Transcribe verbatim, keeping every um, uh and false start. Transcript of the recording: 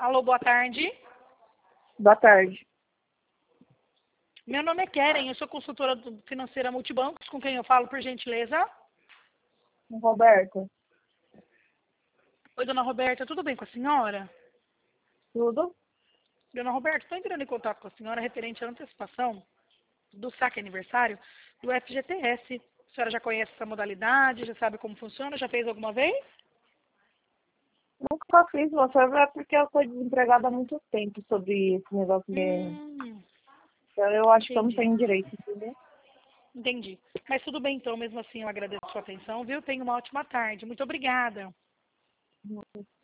Alô, boa tarde. Boa tarde. Meu nome é Keren, eu sou consultora do- financeira Multibancos, com quem eu falo, por gentileza? Roberta, Oi, dona Roberta, tudo bem com a senhora? tudo? Dona Roberta, estou entrando em contato com a senhora referente à antecipação do saque aniversário do F G T S. A senhora já conhece essa modalidade, já sabe como funciona, já fez alguma vez? Nunca fiz, moça, é porque eu estou desempregada há muito tempo sobre esse negócio de... Hum, Então, eu acho que eu não entendi, tenho direito, entendeu? entendi. Mas tudo bem então, mesmo assim eu agradeço a sua atenção, viu? Tenha uma ótima tarde. Muito obrigada.